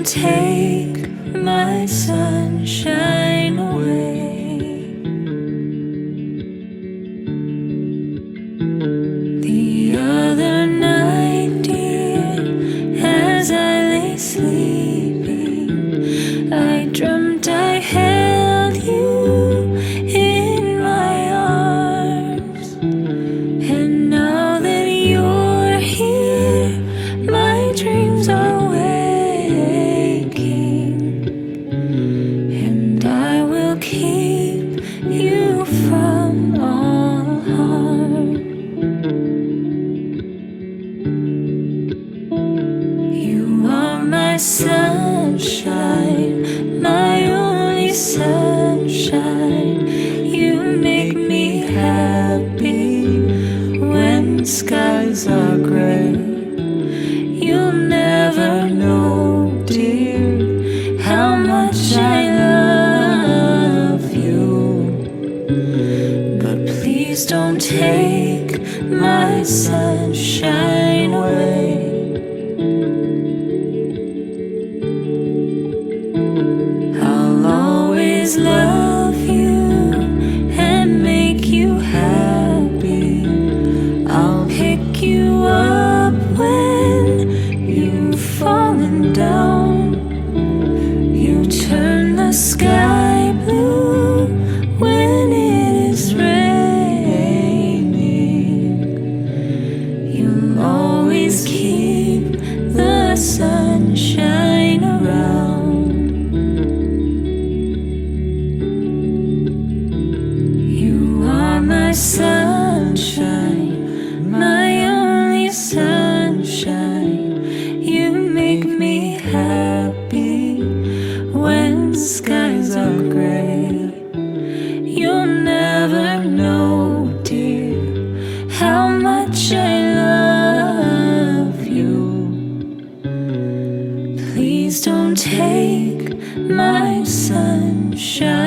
take my sunshine away. The other night, dear, as I lay sleeping, I dreamt I held you in my arms. And now that you're here, my dreams are waking, and I will keep you from all harm. You are my sunshine, my only sunshine. You make me happy when skies are gray. You'll never know, dear, how much I love you. But please don't take my sunshine away. I'll always love you and make you happy. I'll pick you up when you've fallen down. You turn the sky blue when it is raining. You'll always keep the sunshine around. You are my sunshine, my only sunshine. You make me happy when skies are gray. You'll never know, dear, how much I love you. Please don't take my sunshine